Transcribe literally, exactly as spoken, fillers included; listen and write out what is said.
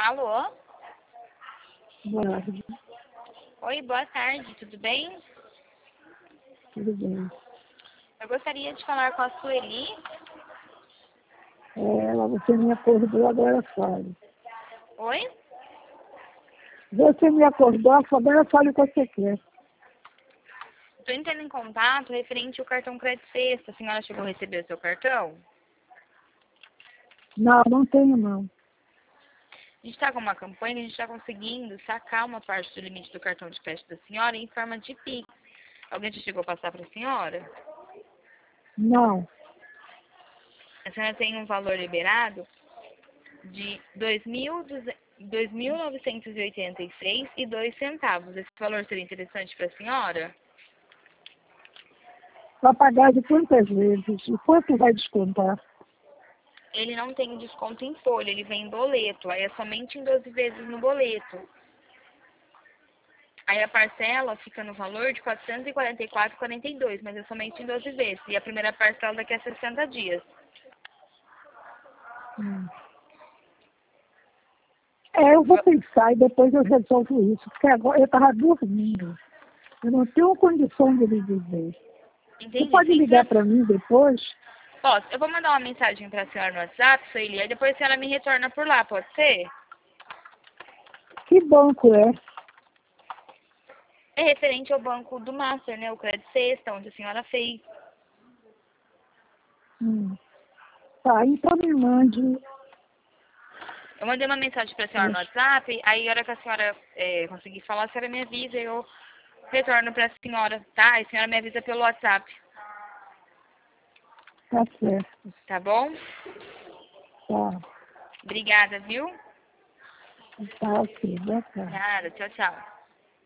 Alô? Boa tarde. Oi, boa tarde, tudo bem? Tudo bem. Eu gostaria de falar com a Sueli. É, ela, você me acordou, agora fale. Oi? Você me acordou, agora fale o que você quer. Estou entrando em contato referente ao cartão Crédito Sexta. A senhora chegou a receber o seu cartão? Não, não tenho não. A gente está com uma campanha, a gente está conseguindo sacar uma parte do limite do cartão de crédito da senhora em forma de Pix. Alguém já chegou a passar para a senhora? Não. A senhora tem um valor liberado de dois mil novecentos e oitenta e seis e dois centavos. Esse valor seria interessante para a senhora? Vai pagar de quantas vezes? E quanto vai descontar? Ele não tem desconto em folha, ele vem em boleto. Aí é somente em doze vezes no boleto. Aí a parcela fica no valor de quatrocentos e quarenta e quatro reais e quarenta e dois centavos, mas é somente em doze vezes. E a primeira parcela daqui a sessenta dias. Hum. É, eu vou pensar e depois eu resolvo isso, porque agora eu estava dormindo. Eu não tenho condição de lhe dizer. Você Entendi. pode Sem ligar ser... para mim depois? Posso. Eu vou mandar uma mensagem para a senhora no WhatsApp, Sueli, aí depois a senhora me retorna por lá, pode ser? Que banco é? É referente ao banco do Master, né? O Crédito Sexta, onde a senhora fez. Hum. Tá, então me mande. Eu mandei uma mensagem para a senhora no WhatsApp, aí a hora que a senhora é, conseguir falar, a senhora me avisa e eu retorno para a senhora, tá? A senhora me avisa pelo WhatsApp, Tá certo. tá bom? Tá. Obrigada, viu? Tá ok. Boa tarde. Nada, tchau, tchau.